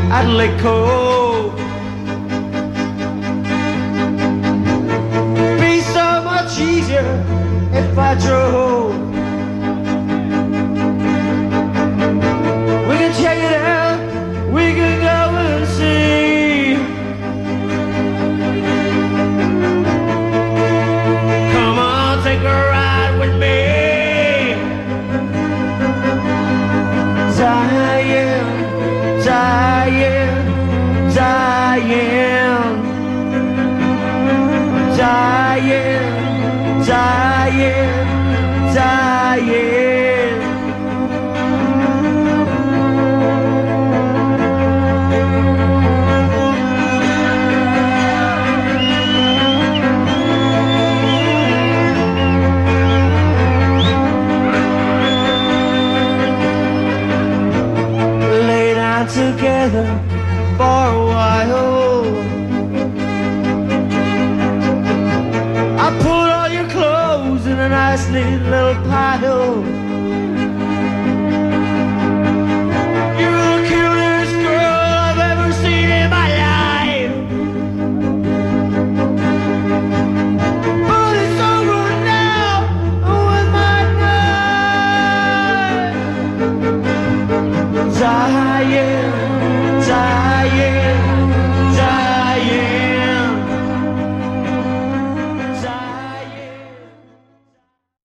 I'd let go. Be so much easier if I drove. We can check it out, we can go and see. Come on, take a ride with me. Dying, dying, dying, dying, dying, dying. Lay down together for a while. I put all your clothes in a nice neat little pile.